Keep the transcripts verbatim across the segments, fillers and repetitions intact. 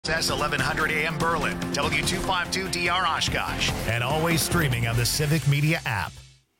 S eleven hundred A M Berlin, W two fifty-two D R Oshkosh, and always streaming on the Civic Media app.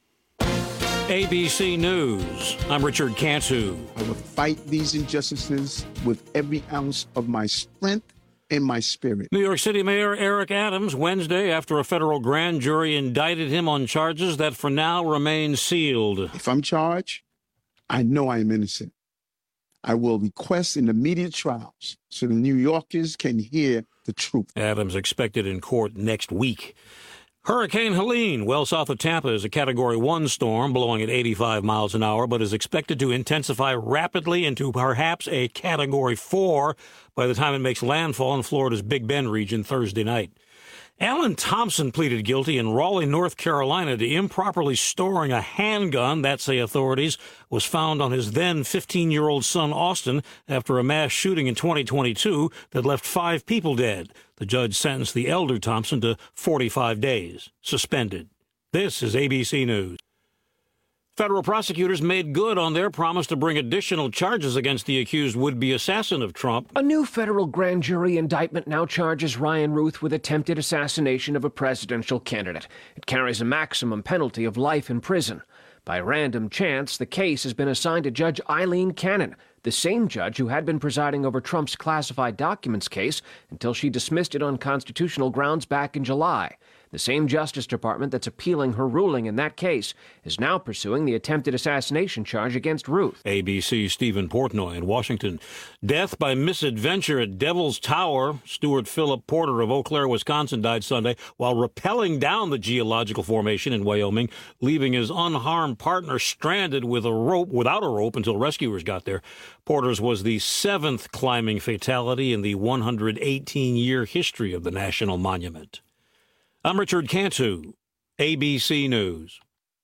A B C News. I'm Richard Cantu. I will fight these injustices with every ounce of my strength and my spirit. New York City Mayor Eric Adams Wednesday after a federal grand jury indicted him on charges that for now remain sealed. If I'm charged, I know I am innocent. I will request an immediate trials so the New Yorkers can hear the truth. Adams expected in court next week. Hurricane Helene, well south of Tampa, is a Category one storm blowing at eighty-five miles an hour, but is expected to intensify rapidly into perhaps a Category four by the time it makes landfall in Florida's Big Bend region Thursday night. Alan Thompson pleaded guilty in Raleigh, North Carolina, to improperly storing a handgun that, say authorities, was found on his then fifteen-year-old son Austin after a mass shooting in twenty twenty-two that left five people dead. The judge sentenced the elder Thompson to forty-five days, suspended. This is A B C News. Federal prosecutors made good on their promise to bring additional charges against the accused would-be assassin of Trump. A new federal grand jury indictment now charges Ryan Ruth with attempted assassination of a presidential candidate. It carries a maximum penalty of life in prison. By random chance, the case has been assigned to Judge Eileen Cannon, the same judge who had been presiding over Trump's classified documents case until she dismissed it on constitutional grounds back in July. The same Justice Department that's appealing her ruling in that case is now pursuing the attempted assassination charge against Ruth. A B C's Stephen Portnoy in Washington. Death by misadventure at Devil's Tower. Stuart Philip Porter of Eau Claire, Wisconsin, died Sunday while rappelling down the geological formation in Wyoming, leaving his unharmed partner stranded with a rope, without a rope until rescuers got there. Porter's was the seventh climbing fatality in the one hundred eighteen year history of the National Monument. I'm Richard Cantu, A B C News.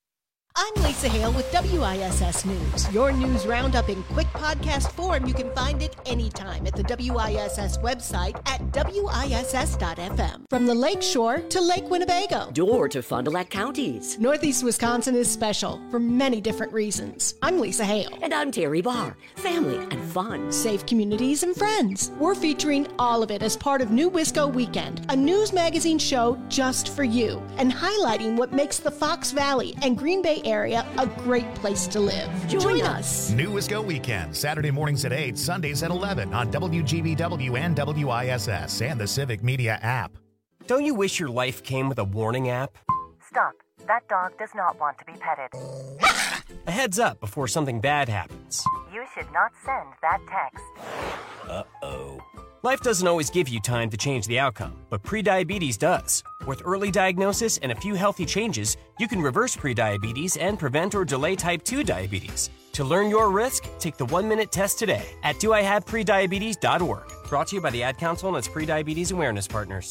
I'm Lisa Hale with W I S S News. Your news roundup in quick podcast form. You can find it anytime at the W I S S website at W I S S dot F M. From the Lake Shore to Lake Winnebago. Door to Fond du Lac counties. Northeast Wisconsin is special for many different reasons. I'm Lisa Hale. And I'm Terry Barr. Family and fun. Safe communities and friends. We're featuring all of it as part of New Wisco Weekend, a news magazine show just for you, and highlighting what makes the Fox Valley and Green Bay area a great place to live. Join, Join us. us. New Wisco Weekend, Saturday mornings at eight, Sundays at eleven on W G B W and W I S S and the Civic Media app. Don't you wish your life came with a warning app? Stop. That dog does not want to be petted. A heads up before something bad happens. You should not send that text. Uh-oh. Life doesn't always give you time to change the outcome, but prediabetes does. With early diagnosis and a few healthy changes, you can reverse prediabetes and prevent or delay type two diabetes. To learn your risk, take the one-minute test today at do I have prediabetes dot org. Brought to you by the Ad Council and its Prediabetes Awareness Partners.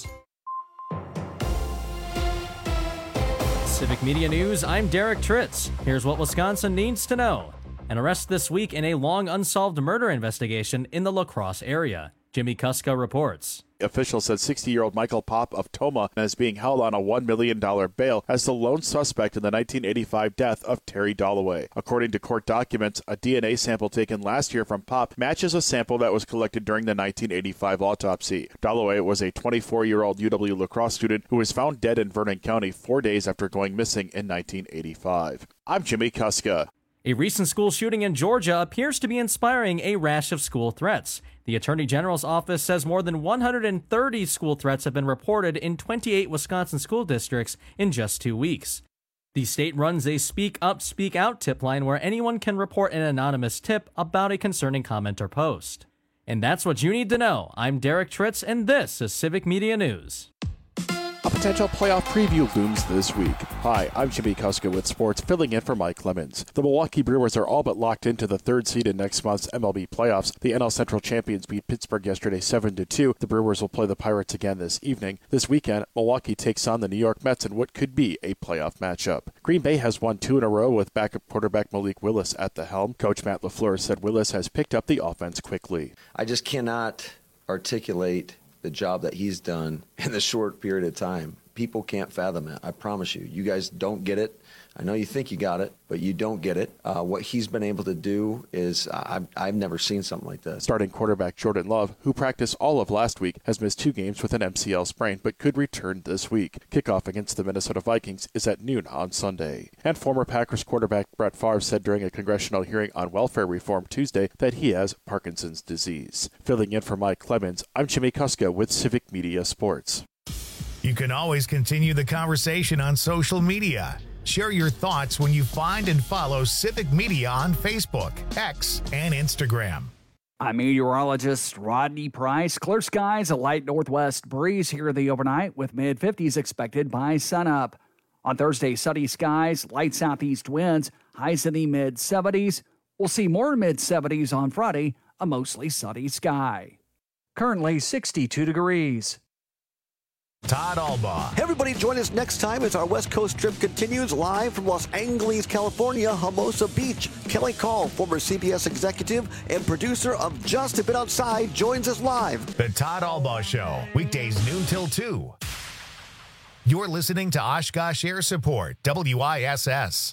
Civic Media News, I'm Derek Tritz. Here's what Wisconsin needs to know. An arrest this week in a long unsolved murder investigation in the La Crosse area. Jimmy Kuska reports. Officials said sixty-year-old Michael Pop of Toma is being held on a one million dollars bail as the lone suspect in the nineteen eighty-five death of Terry Dalloway. According to court documents, a D N A sample taken last year from Pop matches a sample that was collected during the nineteen eighty-five autopsy. Dalloway was a twenty-four-year-old U W La Crosse student who was found dead in Vernon County four days after going missing in nineteen eighty-five. I'm Jimmy Kuska. A recent school shooting in Georgia appears to be inspiring a rash of school threats. The Attorney General's office says more than one hundred thirty school threats have been reported in twenty-eight Wisconsin school districts in just two weeks. The state runs a Speak Up, Speak Out tip line where anyone can report an anonymous tip about a concerning comment or post. And that's what you need to know. I'm Derek Tritz, and this is Civic Media News. A potential playoff preview looms this week. Hi, I'm Jimmy Kuska with sports, filling in for Mike Lemons. The Milwaukee Brewers are all but locked into the third seed in next month's M L B playoffs. The N L Central champions beat Pittsburgh yesterday seven to two. The Brewers will play the Pirates again this evening. This weekend, Milwaukee takes on the New York Mets in what could be a playoff matchup. Green Bay has won two in a row with backup quarterback Malik Willis at the helm. Coach Matt LaFleur said Willis has picked up the offense quickly. I just cannot articulate the job that he's done in the short period of time. people can't fathom it. I promise you. You guys don't get it. I know you think you got it, but you don't get it. Uh, what he's been able to do is I've, I've never seen something like this. Starting quarterback Jordan Love, who practiced all of last week, has missed two games with an M C L sprain, but could return this week. Kickoff against the Minnesota Vikings is at noon on Sunday. And former Packers quarterback Brett Favre said during a congressional hearing on welfare reform Tuesday that he has Parkinson's disease. Filling in for Mike Clemens, I'm Jimmy Kuska with Civic Media Sports. You can always continue the conversation on social media. Share your thoughts when you find and follow Civic Media on Facebook, X, and Instagram. I'm meteorologist Rodney Price. Clear skies, a light northwest breeze here the overnight with mid fifties expected by sunup. On Thursday, sunny skies, light southeast winds, highs in the mid seventies. We'll see more mid seventies on Friday, a mostly sunny sky. Currently sixty-two degrees. Todd Albaugh. Hey everybody, join us next time as our West Coast trip continues live from Los Angeles, California, Hermosa Beach. Kelly Call, former C B S executive and producer of Just a Bit Outside, joins us live. The Todd Albaugh Show, weekdays noon till two. You're listening to Oshkosh Air Support, W I S S.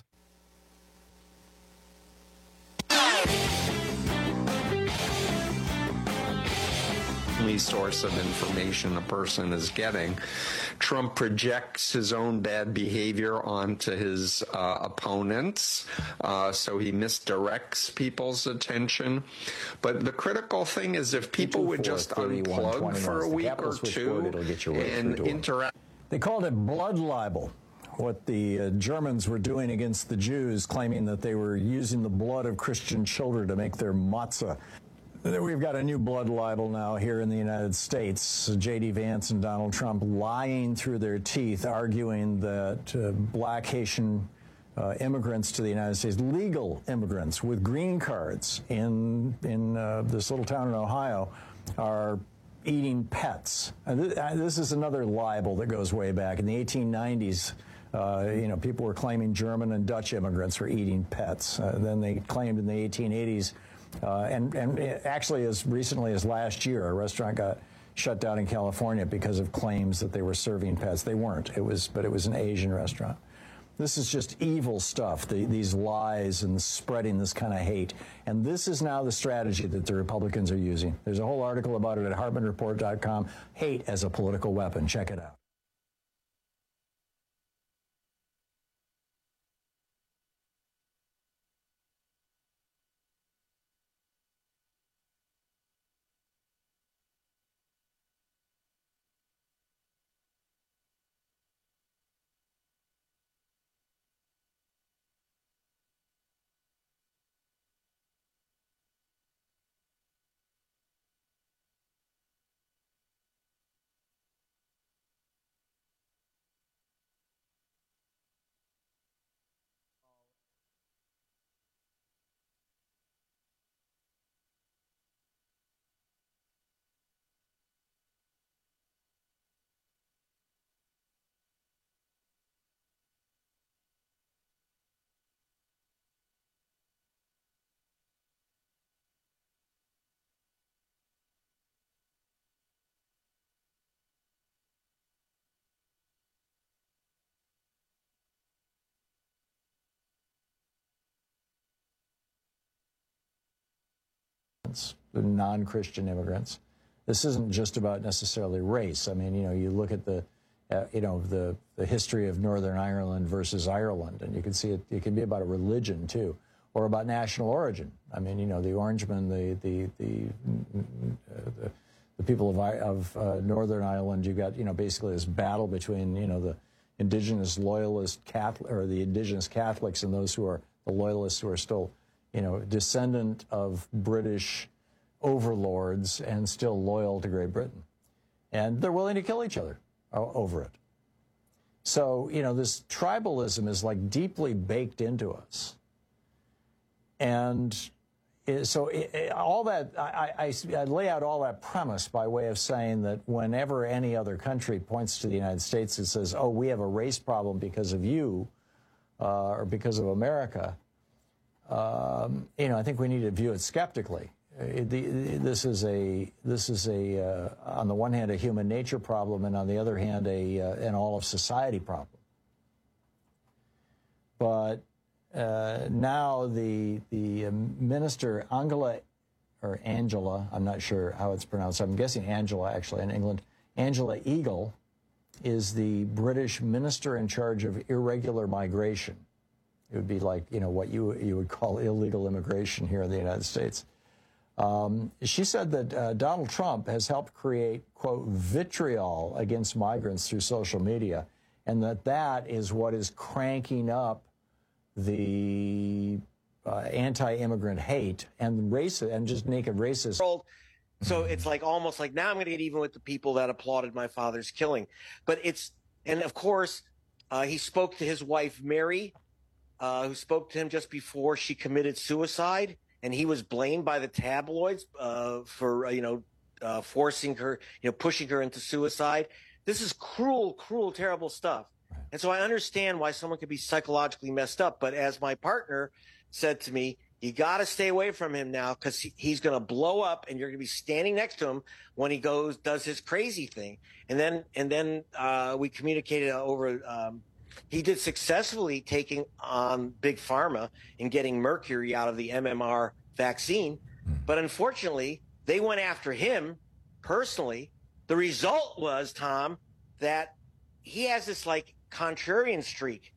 Source of information a person is getting. Trump projects his own bad behavior onto his uh, opponents, uh, so he misdirects people's attention. But the critical thing is if people would just unplug for a week or two and interact. They called it blood libel. What the uh, Germans were doing against the Jews, claiming that they were using the blood of Christian children to make their matzah. We've got a new blood libel now here in the United States. J D Vance and Donald Trump lying through their teeth, arguing that uh, black Haitian uh, immigrants to the United States, legal immigrants with green cards in, in uh, this little town in Ohio, are eating pets. And th- this is another libel that goes way back. In the eighteen nineties, uh, you know, people were claiming German and Dutch immigrants were eating pets. Uh, then they claimed in the eighteen eighties, Uh, and, and actually, as recently as last year, a restaurant got shut down in California because of claims that they were serving pets. They weren't. It was, but it was an Asian restaurant. This is just evil stuff, the, these lies and spreading this kind of hate. And this is now the strategy that the Republicans are using. There's a whole article about it at Hartman Report dot com. Hate as a political weapon. Check it out. The non-Christian immigrants. This isn't just about necessarily race. I mean, you know, you look at the, uh, you know, the, the history of Northern Ireland versus Ireland, and you can see it, it can be about a religion, too, or about national origin. I mean, you know, the Orangemen, the, the, the, uh, the, the people of, of uh, Northern Ireland, you got, you know, basically this battle between, you know, the indigenous loyalist Catholic, or the indigenous Catholics and those who are the loyalists who are still, you know, descendant of British overlords and still loyal to Great Britain. And they're willing to kill each other over it. So, you know, this tribalism is like deeply baked into us. And it, so it, it, all that, I, I, I lay out all that premise by way of saying that whenever any other country points to the United States and says, oh, we have a race problem because of you uh, or because of America, Um, you know, I think we need to view it skeptically. uh, the, this is a this is a uh, on the one hand a human nature problem, and on the other hand a uh, an all of society problem. But uh, now the the minister Angela or Angela, I'm not sure how it's pronounced. I'm guessing Angela actually in England. Angela Eagle is the British minister in charge of irregular migration. It would be like, you know, what you you would call illegal immigration here in the United States. Um, she said that uh, Donald Trump has helped create, quote, vitriol against migrants through social media, and that that is what is cranking up the uh, anti-immigrant hate and racist and just naked racist. So it's like almost like now I'm going to get even with the people that applauded my father's killing. But it's, and of course, uh, he spoke to his wife, Mary, uh, who spoke to him just before she committed suicide. And he was blamed by the tabloids uh, for, uh, you know, uh, forcing her, you know, pushing her into suicide. This is cruel, cruel, terrible stuff. And so I understand why someone could be psychologically messed up. But as my partner said to me, you got to stay away from him now because he, he's going to blow up and you're going to be standing next to him when he goes, does his crazy thing. And then, and then uh, we communicated over, um, he did successfully taking on Big Pharma and getting mercury out of the M M R vaccine. But unfortunately, they went after him personally. The result was, Tom, that he has this like contrarian streak.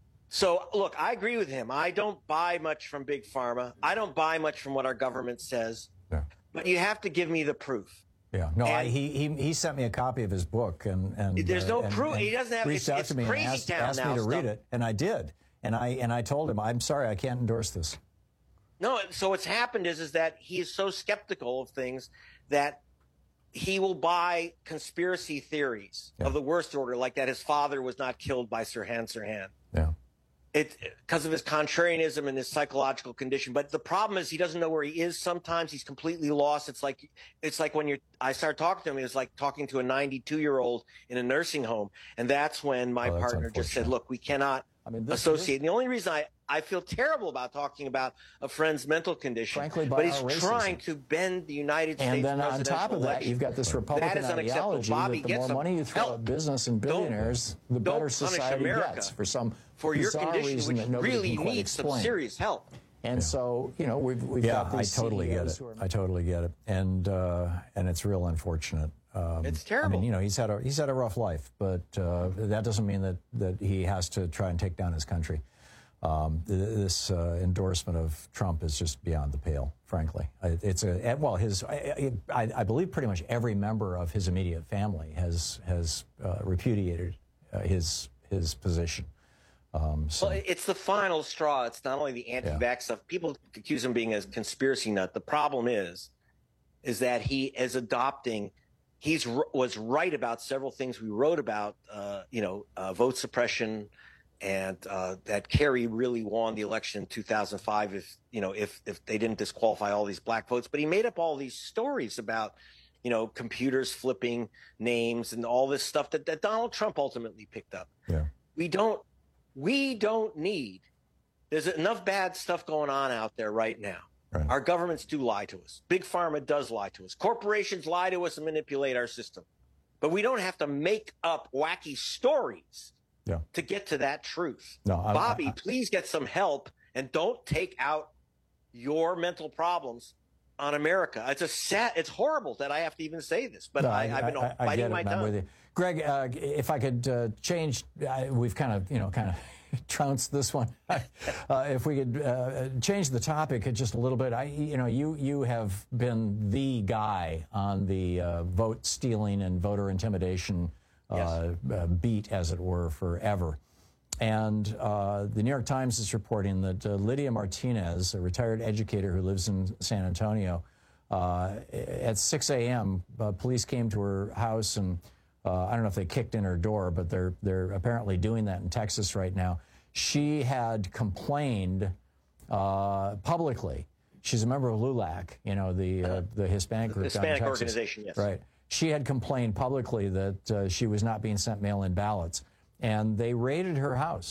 So, look, I agree with him. I don't buy much from Big Pharma. I don't buy much from what our government says. Yeah. But you have to give me the proof. Yeah, no, I, he, he he sent me a copy of his book, and, and there's no uh, and, proof. And he doesn't have. Reached it's, out it's to me crazy and asked, town asked now, me to stuff. read it, and I did. And I and I told him, I'm sorry, I can't endorse this. No, so what's happened is is that he is so skeptical of things that he will buy conspiracy theories yeah. of the worst order, like that his father was not killed by Sirhan Sirhan. Yeah. It because of his contrarianism and his psychological condition. But the problem is he doesn't know where he is. Sometimes he's completely lost. It's like it's like when you're I started talking to him, it was like talking to a ninety-two year old in a nursing home. And that's when my oh, partner just said, look, we cannot I mean, this, associate. This, and the only reason I, I feel terrible about talking about a friend's mental condition, frankly, by but he's our racism. trying to bend the United and States then on top of that, election. you've got this Republican that ideology Bobby, that the more some money you throw help. at business and billionaires, don't, the better don't society America gets for some for your bizarre condition, reason which that nobody really can quite needs explain. some serious help. And yeah. so, you know, we've, we've yeah, got these I totally C E Os get it. who are, I totally get it. And, uh, and it's real unfortunate. Um, it's terrible. I mean, you know, he's had a, he's had a rough life, but uh, that doesn't mean that, that he has to try and take down his country. Um, this uh, endorsement of Trump is just beyond the pale, frankly. It's a, well, his, I, I believe pretty much every member of his immediate family has, has uh, repudiated uh, his, his position. Um, so. Well, it's the final straw. It's not only the anti-vax yeah. stuff. People accuse him of being a conspiracy nut. The problem is, is that he is adopting. He's was right about several things we wrote about. Uh, you know, uh, vote suppression, and uh, that Kerry really won the election in two thousand five. If you know, if if they didn't disqualify all these black votes, but he made up all these stories about, you know, computers flipping names and all this stuff that, that Donald Trump ultimately picked up. Yeah. We don't. We don't need, there's enough bad stuff going on out there right now. Right. Our governments do lie to us. Big Pharma does lie to us. Corporations lie to us and manipulate our system. But we don't have to make up wacky stories yeah. to get to that truth. No, I, Bobby, I, I, please get some help and don't take out your mental problems on America. It's a sad, it's horrible that I have to even say this, but no, I, I've been I, I, biting I my it, tongue. I'm with you. Greg, uh, if I could uh, change, uh, we've kind of, you know, kind of trounced this one. uh, if we could uh, change the topic just a little bit, I, you know, you you have been the guy on the uh, vote stealing and voter intimidation uh, yes. uh, beat, as it were, forever. And uh, the New York Times is reporting that uh, Lydia Martinez, a retired educator who lives in San Antonio, uh, at six a.m., uh, police came to her house and Uh, I don't know if they kicked in her door, but they're they're apparently doing that in Texas right now. She had complained uh, publicly. She's a member of LULAC, you know, the uh, the Hispanic group down in Hispanic Texas. organization, yes. Right. She had complained publicly that uh, she was not being sent mail-in ballots, and they raided her house.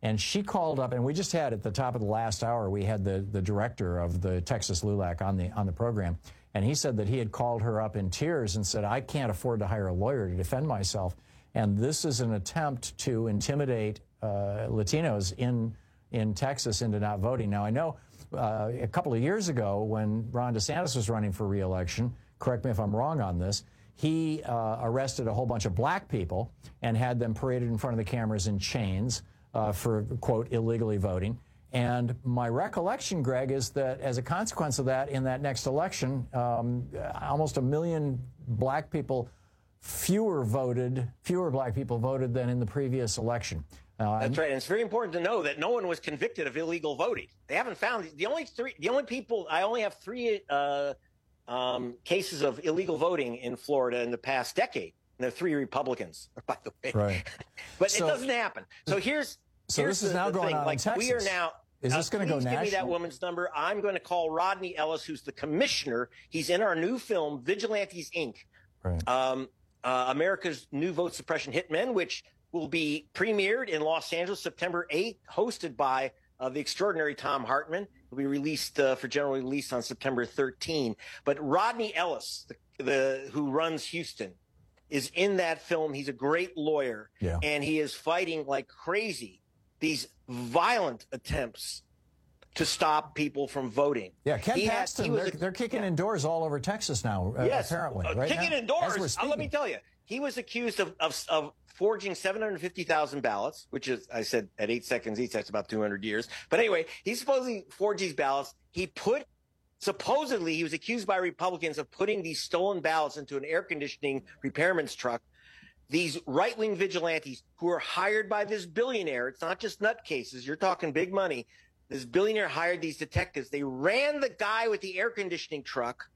And she called up, and we just had at the top of the last hour, we had the, the director of the Texas L U L A C on the, on the program. And he said that he had called her up in tears and said, I can't afford to hire a lawyer to defend myself. And this is an attempt to intimidate uh, Latinos in, in Texas into not voting. Now, I know uh, a couple of years ago when Ron DeSantis was running for re-election, correct me if I'm wrong on this, he uh, arrested a whole bunch of black people and had them paraded in front of the cameras in chains uh, for, quote, illegally voting. And my recollection, Greg, is that as a consequence of that, in that next election, um, almost a million black people fewer voted, fewer black people voted than in the previous election. Uh, That's right. And it's very important to know that no one was convicted of illegal voting. They haven't found the only three, the only people, I only have three uh, um, cases of illegal voting in Florida in the past decade. And there are three Republicans, by the way. Right. But So- it doesn't happen. So here's, So here's this is the, now the going thing. on in like, We are Texas. now. Is this uh, going to go please give me that national? woman's number. I'm going to call Rodney Ellis, who's the commissioner. He's in our new film, Vigilantes, Incorporated. Right. Um, uh, America's new vote suppression hitmen, which will be premiered in Los Angeles September eighth, hosted by uh, the extraordinary Tom Hartman. Will be released uh, for general release on September thirteenth. But Rodney Ellis, the, the who runs Houston, is in that film. He's a great lawyer, Yeah. and he is fighting like crazy these violent attempts to stop people from voting. Yeah, Ken He had- Paxton, he was they're, a- they're kicking in doors all over Texas now, uh, yes, apparently. uh, right kicking now, indoors. as we're Uh, let me speaking. tell you, he was accused of, of, of forging seven hundred fifty thousand ballots, which is, I said, at eight seconds each, that's about two hundred years. But anyway, he supposedly forged these ballots. He put, supposedly, he was accused by Republicans of putting these stolen ballots into an air conditioning repairman's truck. These right-wing vigilantes who are hired by this billionaire, it's not just nutcases, you're talking big money. This billionaire hired these detectives. They ran the guy with the air conditioning truck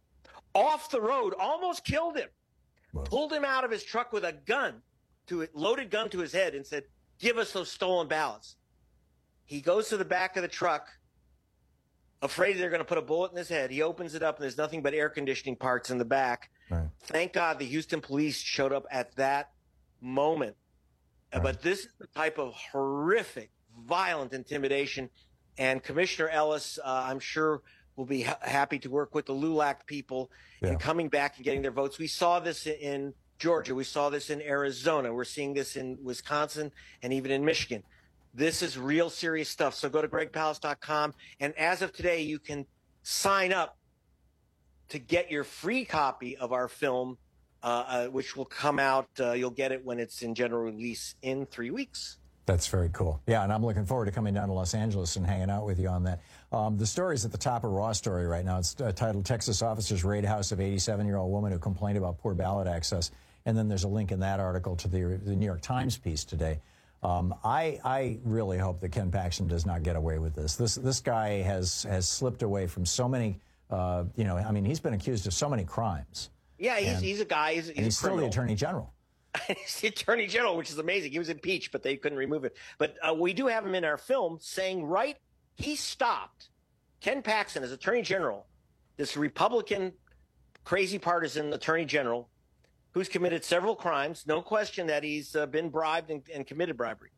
off the road, almost killed him, pulled him out of his truck with a gun, to a loaded gun to his head, and said, give us those stolen ballots. He goes to the back of the truck, afraid they're going to put a bullet in his head. He opens it up, and there's nothing but air conditioning parts in the back. Right. Thank God the Houston police showed up at that moment. Uh, But this is the type of horrific, violent intimidation. And Commissioner Ellis, uh, I'm sure, will be ha- happy to work with the L U L A C people Yeah. in coming back and getting their votes. We saw this in Georgia. We saw this in Arizona. We're seeing this in Wisconsin and even in Michigan. This is real serious stuff. So go to greg palast dot com. And as of today, you can sign up to get your free copy of our film, uh, uh, which will come out. Uh, you'll get it when it's in general release in three weeks. That's very cool. Yeah, and I'm looking forward to coming down to Los Angeles and hanging out with you on that. Um, the story's at the top of Raw Story right now. It's uh, titled Texas Officers Raid House of eighty-seven-year-old Woman Who Complained About Poor Ballot Access. And then there's a link in that article to the, the New York Times piece today. Um, I, I really hope that Ken Paxton does not get away with this. This, this guy has, has slipped away from so many, uh, you know, I mean, he's been accused of so many crimes. Yeah, he's, And- he's a guy. He's, he's, and he's a still the criminal. Attorney General. He's the Attorney General, which is amazing. He was impeached, but they couldn't remove it. But uh, we do have him in our film saying, right, he stopped Ken Paxton as Attorney General, this Republican, crazy partisan Attorney General, who's committed several crimes. No question that he's uh, been bribed and, and committed bribery.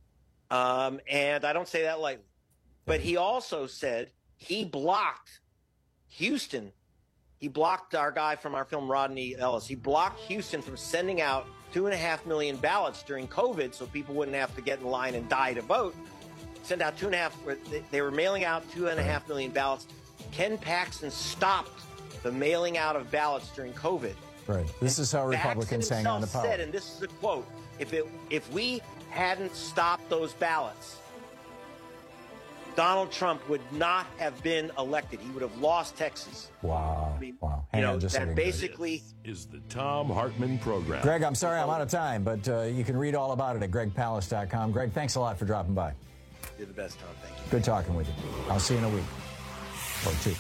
Um, and I don't say that lightly. But he also said he blocked Houston. He blocked our guy from our film, Rodney Ellis. He blocked Houston from sending out two and a half million ballots during COVID so people wouldn't have to get in line and die to vote. Send out two and a half, they were mailing out two and a half million ballots. Ken Paxton stopped the mailing out of ballots during COVID. Right. This is how Republicans Paxton hang on to himself power. said, and this is a quote, if it if we hadn't stopped those ballots, Donald Trump would not have been elected. He would have lost Texas. Wow. I mean, wow. you Hang know, on just a that second, basically is the Tom Hartman Program. Greg, I'm sorry I'm out of time, but uh, you can read all about it at greg palast dot com. Greg, thanks a lot for dropping by. You're the best, Tom. Thank you. Good talking with you. I'll see you in a week or two.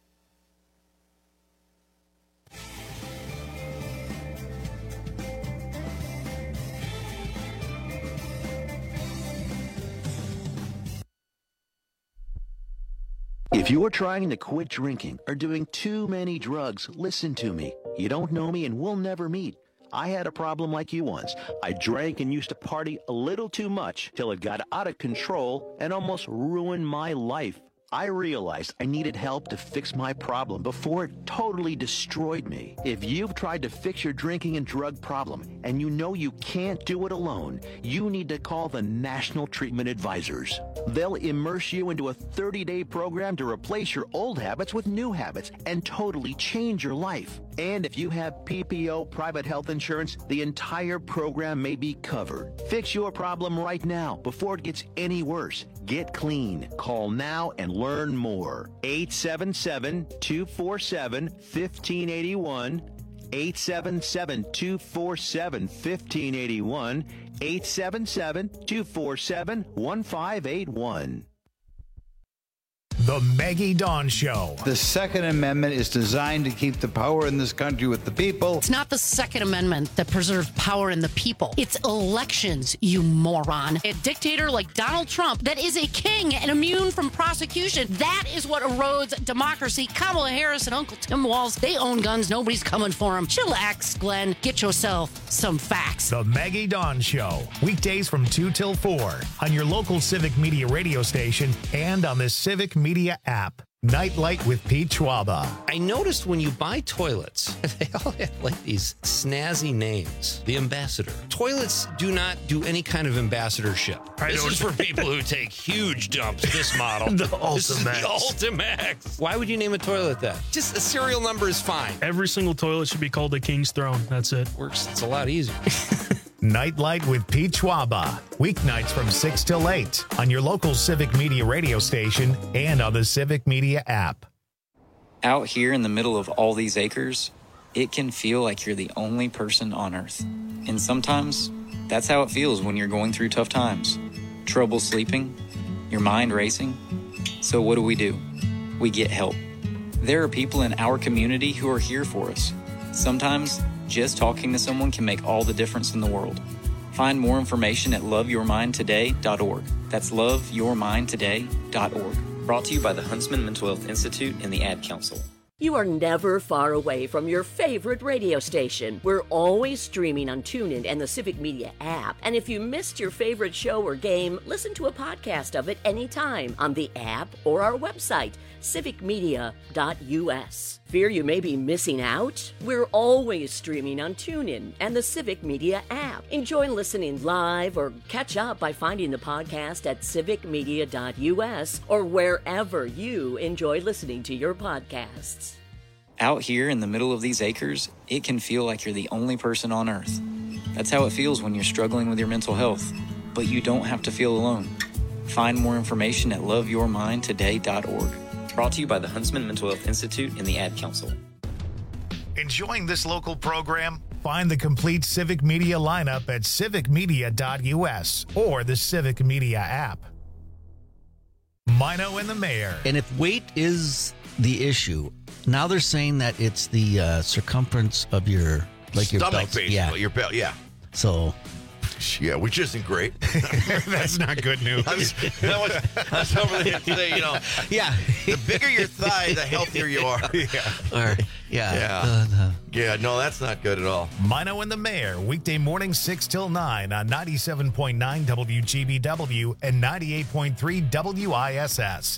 If you're trying to quit drinking or doing too many drugs, listen to me. You don't know me and we'll never meet. I had a problem like you once. I drank and used to party a little too much till it got out of control and almost ruined my life. I realized I needed help to fix my problem before it totally destroyed me. If you've tried to fix your drinking and drug problem and you know you can't do it alone, you need to call the National Treatment Advisors. They'll immerse you into a thirty-day program to replace your old habits with new habits and totally change your life. And if you have P P O private health insurance, the entire program may be covered. Fix your problem right now before it gets any worse. Get clean. Call now and learn more. eight seven seven, two four seven, one five eight one. eight seven seven, two four seven, one five eight one. eight seven seven, two four seven, one five eight one. The Maggie Dawn Show. The Second Amendment is designed to keep the power in this country with the people. It's not the Second Amendment that preserves power in the people. It's elections, you moron. A dictator like Donald Trump that is a king and immune from prosecution. That is what erodes democracy. Kamala Harris and Uncle Tim Walz, they own guns. Nobody's coming for them. Chillax, Glenn. Get yourself some facts. The Maggie Dawn Show. Weekdays from two till four on your local Civic Media radio station and on the Civic Media app. Nightlight with Pete Schwaba. I noticed when you buy toilets, they all have like these snazzy names. The Ambassador. Toilets do not do any kind of ambassadorship. I this is for people who take huge dumps, this model. The This is the Ultimax. Ultimax. Why would you name a toilet that? Just a serial number is fine. Every single toilet should be called a King's Throne. That's it. Works. It's a lot easier. Nightlight with Pete Schwaba. Weeknights from six till eight on your local Civic Media radio station and on the Civic Media app. Out here in the middle of all these acres, it can feel like you're the only person on Earth. And sometimes, that's how it feels when you're going through tough times. Trouble sleeping, your mind racing. So what do we do? We get help. There are people in our community who are here for us. Sometimes, just talking to someone can make all the difference in the world. Find more information at love your mind today dot org. That's love your mind today dot org. Brought to you by the Huntsman Mental Health Institute and the Ad Council. You are never far away from your favorite radio station. We're always streaming on TuneIn and the Civic Media app. And if you missed your favorite show or game, listen to a podcast of it anytime on the app or our website, civic media dot u s. Fear you may be missing out? We're always streaming on TuneIn and the Civic Media app. Enjoy listening live or catch up by finding the podcast at civic media dot u s or wherever you enjoy listening to your podcasts. Out here in the middle of these acres, it can feel like you're the only person on Earth. That's how it feels when you're struggling with your mental health. But you don't have to feel alone. Find more information at love your mind today dot org. Brought to you by the Huntsman Mental Health Institute and the Ad Council. Enjoying this local program? Find the complete Civic Media lineup at civic media dot u s or the Civic Media app. Mino and the Mayor. And if weight is the issue, now they're saying that it's the uh, circumference of your like stomach, your belt. basically. Yeah. Your belt, yeah. So, yeah, which isn't great. That's not good news. I was, that was, I was over there today, you know. Yeah. The bigger your thigh, the healthier you are. Yeah. Or, yeah. Yeah. Uh, uh, yeah, no, that's not good at all. Mino and the Mayor, weekday morning six till nine on ninety-seven point nine W G B W and ninety-eight point three W I S S.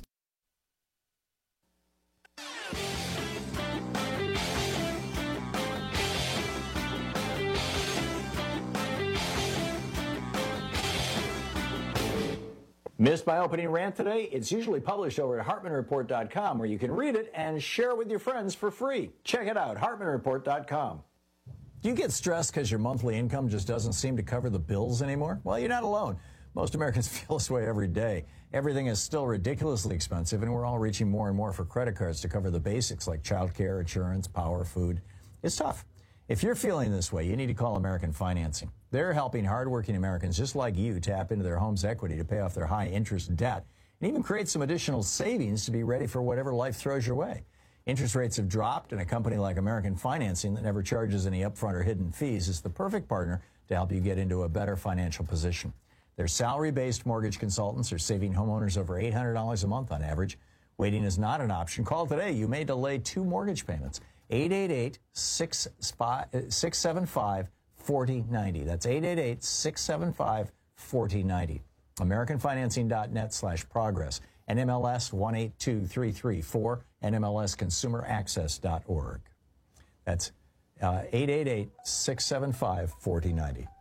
Missed my opening rant today? It's usually published over at hartman report dot com, where you can read it and share it with your friends for free. Check it out, hartman report dot com. Do you get stressed because your monthly income just doesn't seem to cover the bills anymore? Well, you're not alone. Most Americans feel this way every day. Everything is still ridiculously expensive, and we're all reaching more and more for credit cards to cover the basics like childcare, insurance, power, food. It's tough. If you're feeling this way, you need to call American Financing. They're helping hardworking Americans just like you tap into their home's equity to pay off their high-interest debt and even create some additional savings to be ready for whatever life throws your way. Interest rates have dropped, and a company like American Financing that never charges any upfront or hidden fees is the perfect partner to help you get into a better financial position. Their salary-based mortgage consultants are saving homeowners over eight hundred dollars a month on average. Waiting is not an option. Call today. You may delay two mortgage payments. eight eight eight, six seven five, four zero nine zero. That's eight eight eight, six seven five, four zero nine zero. AmericanFinancing.net slash progress. And M L S one eight two three three four and M L S Consumer Access dot org. That's uh, eight eight eight, six seven five, four zero nine zero.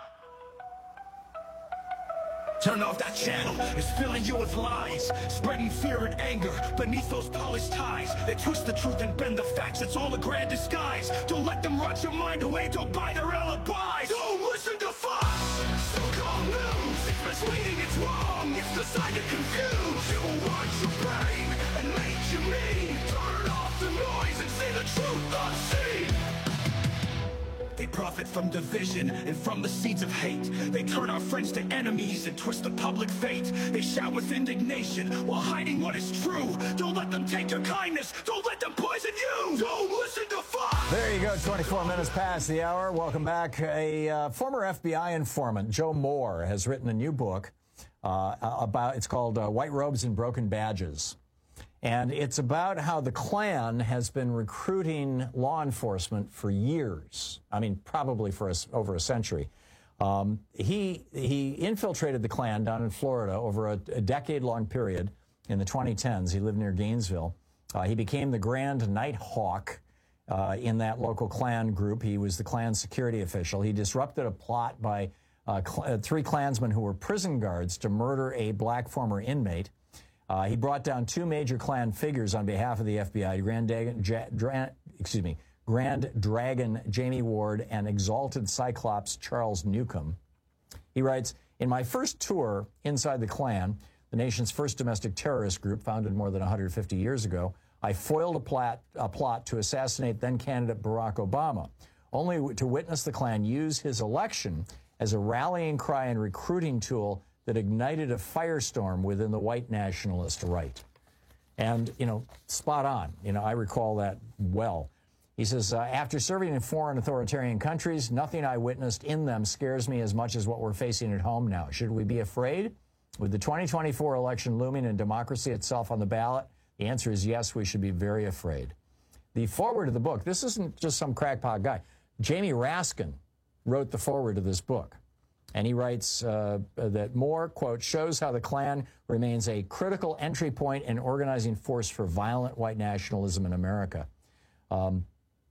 Turn off that channel, it's filling you with lies, spreading fear and anger beneath those polished ties. They twist the truth and bend the facts, it's all a grand disguise. Don't let them rot your mind away, don't buy their alibis. Don't listen to Fox, so-called news. It's misleading, it's wrong, it's designed to confuse. It will watch your brain and make you mean. Turn off the noise and say the truth unseen. They profit from division and from the seeds of hate. They turn our friends to enemies and twist the public fate. They shout with indignation while hiding what is true. Don't let them take your kindness. Don't let them poison you. Don't listen to Fox. There you go, twenty-four minutes past the hour. Welcome back. A uh, former F B I informant, Joe Moore, has written a new book uh, about, it's called uh, White Robes and Broken Badges. And it's about how the Klan has been recruiting law enforcement for years. I mean, probably for a, over a century. Um, he he infiltrated the Klan down in Florida over a, a decade-long period in the twenty tens. He lived near Gainesville. Uh, he became the Grand Night Hawk uh, in that local Klan group. He was the Klan security official. He disrupted a plot by uh, cl- three Klansmen who were prison guards to murder a black former inmate. Uh, he brought down two major Klan figures on behalf of the F B I, Grand, Dagon, ja, Dra, excuse me, Grand Dragon Jamie Ward and Exalted Cyclops Charles Newcomb. He writes, in my first tour inside the Klan, the nation's first domestic terrorist group founded more than one hundred fifty years ago, I foiled a plot, a plot to assassinate then-candidate Barack Obama, only to witness the Klan use his election as a rallying cry and recruiting tool that ignited a firestorm within the white nationalist right. And, you know, spot on. You know, I recall that well. He says, uh, after serving in foreign authoritarian countries, nothing I witnessed in them scares me as much as what we're facing at home now. Should we be afraid? With the twenty twenty-four election looming and democracy itself on the ballot, the answer is yes, we should be very afraid. The foreword of the book, this isn't just some crackpot guy. Jamie Raskin wrote the foreword of this book. And he writes uh, that Moore, quote, shows how the Klan remains a critical entry point and organizing force for violent white nationalism in America. Um,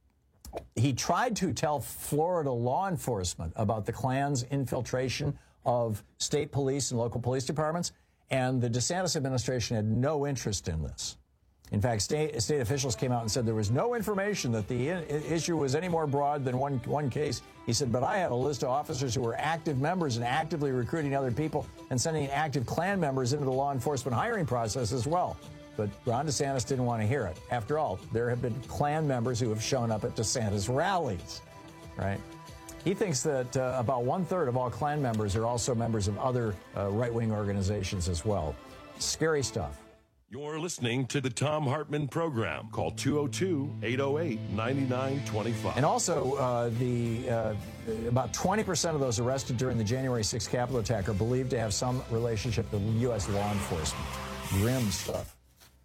he tried to tell Florida law enforcement about the Klan's infiltration of state police and local police departments, and the DeSantis administration had no interest in this. In fact, state, state officials came out and said there was no information that the in, issue was any more broad than one, one case. He said, but I had a list of officers who were active members and actively recruiting other people and sending active Klan members into the law enforcement hiring process as well. But Ron DeSantis didn't want to hear it. After all, there have been Klan members who have shown up at DeSantis rallies, right? He thinks that uh, about one-third of all Klan members are also members of other uh, right-wing organizations as well. Scary stuff. You're listening to the Thom Hartmann Program. Call two oh two, eight oh eight, nine nine two five. And also, uh, the uh, about twenty percent of those arrested during the January sixth Capitol attack are believed to have some relationship to U S law enforcement. Grim stuff.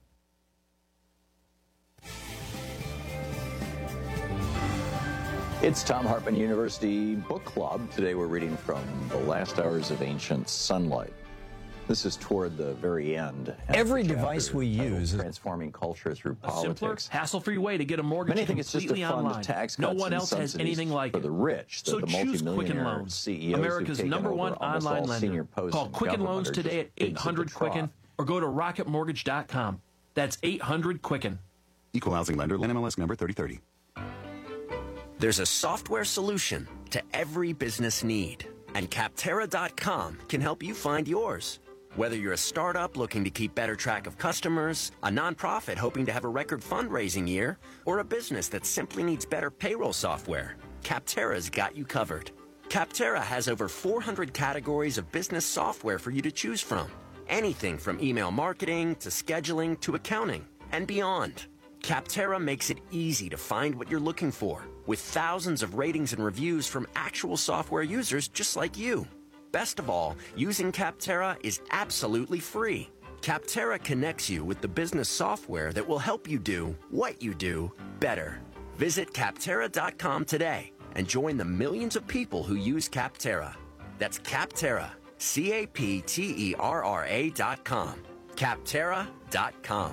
It's Thom Hartmann University Book Club. Today we're reading from The Last Hours of Ancient Sunlight. This is toward the very end. Every device we use is transforming culture through A simpler, politics. hassle-free way to get a mortgage Many think it's just a completely fund online. of tax No cuts one and else has subsidies anything like for it. the rich, the, So the choose Quicken multimillionaire Loans, C E Os who've America's taken number over one almost online all lender. senior posts Call in Quicken government Loans are today just at eight hundred pigs at the trough. Quicken or go to rocket mortgage dot com. That's eight hundred Quicken. Equal housing lender, N M L S number thirty thirty. There's a software solution to every business need, and Capterra dot com can help you find yours. Whether you're a startup looking to keep better track of customers, a nonprofit hoping to have a record fundraising year, or a business that simply needs better payroll software, Capterra's got you covered. Capterra has over four hundred categories of business software for you to choose from. Anything from email marketing to scheduling to accounting and beyond. Capterra makes it easy to find what you're looking for, with thousands of ratings and reviews from actual software users just like you. Best of all, using Capterra is absolutely free. Capterra connects you with the business software that will help you do what you do better. Visit Capterra dot com today and join the millions of people who use Capterra. That's Capterra, C A P T E R R A dot com. Capterra dot com.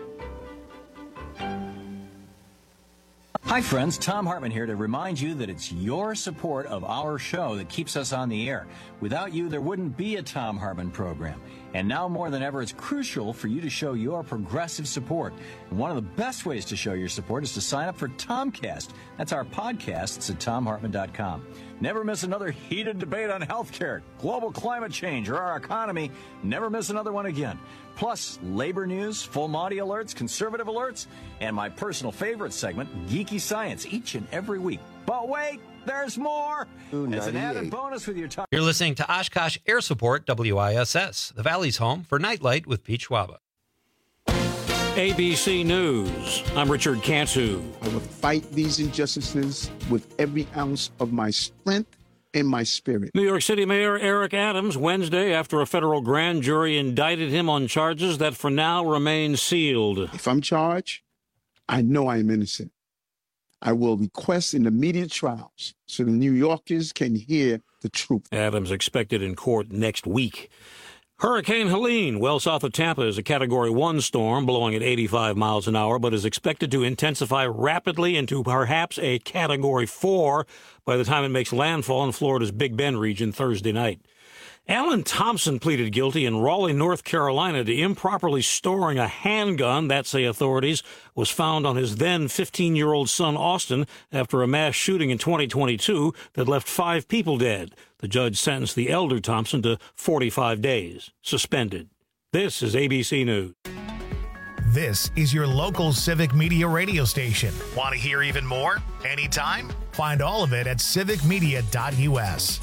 Hi, friends. Tom Hartman here to remind you that it's your support of our show that keeps us on the air. Without you, there wouldn't be a Tom Hartman program. And now more than ever, it's crucial for you to show your progressive support. And one of the best ways to show your support is to sign up for Tomcast. That's our podcast. It's at tom hartman dot com. Never miss another heated debate on healthcare, global climate change, or our economy. Never miss another one again. Plus, labor news, full Monty alerts, conservative alerts, and my personal favorite segment, Geeky Science, each and every week. But wait, there's more. As an added bonus with your time. You're listening to Oshkosh Air Support, W I S S, the Valley's home for Nightlight with Pete Schwaba. A B C News. I'm Richard Cantu. I will fight these injustices with every ounce of my strength and my spirit. New York City Mayor Eric Adams Wednesday after a federal grand jury indicted him on charges that for now remain sealed. If I'm charged, I know I am innocent. I will request an immediate trials so the New Yorkers can hear the truth. Adams expected in court next week. Hurricane Helene, well south of Tampa, is a Category one storm blowing at eighty-five miles an hour, but is expected to intensify rapidly into perhaps a Category four by the time it makes landfall in Florida's Big Bend region Thursday night. Alan Thompson pleaded guilty in Raleigh, North Carolina, to improperly storing a handgun that, say authorities, was found on his then fifteen-year-old son Austin after a mass shooting in twenty twenty-two that left five people dead. The judge sentenced the elder Thompson to forty-five days, suspended. This is A B C News. This is your local Civic Media radio station. Want to hear even more? Anytime? Find all of it at civic media dot U S.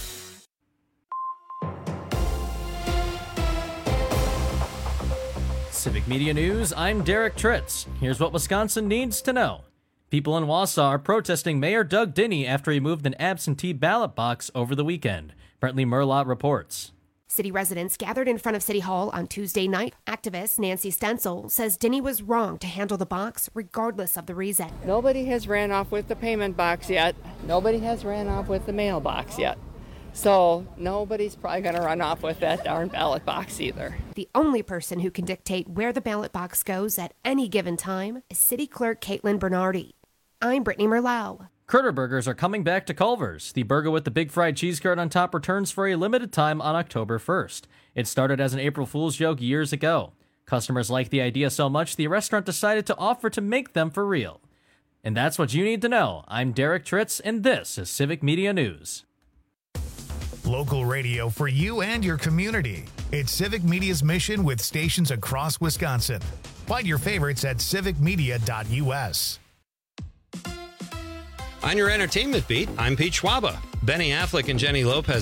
Civic Media News, I'm Derek Tritz. Here's what Wisconsin needs to know. People in Wausau are protesting Mayor Doug Dinney after he moved an absentee ballot box over the weekend. Brentley Murlaugh reports. City residents gathered in front of City Hall on Tuesday night. Activist Nancy Stencil says Dinney was wrong to handle the box regardless of the reason. Nobody has ran off with the payment box yet. Nobody has ran off with the mailbox yet. So nobody's probably going to run off with that darn ballot box either. The only person who can dictate where the ballot box goes at any given time is City Clerk Caitlin Bernardi. I'm Brittany Merlau. Critter Burgers are coming back to Culver's. The burger with the big fried cheese curd on top returns for a limited time on October first. It started as an April Fool's joke years ago. Customers liked the idea so much, the restaurant decided to offer to make them for real. And that's what you need to know. I'm Derek Tritz, and this is Civic Media News. Local radio for you and your community. It's Civic Media's mission with stations across Wisconsin. Find your favorites at civic media dot U S. On your entertainment beat, I'm Pete Schwaba. Benny Affleck and Jenny Lopez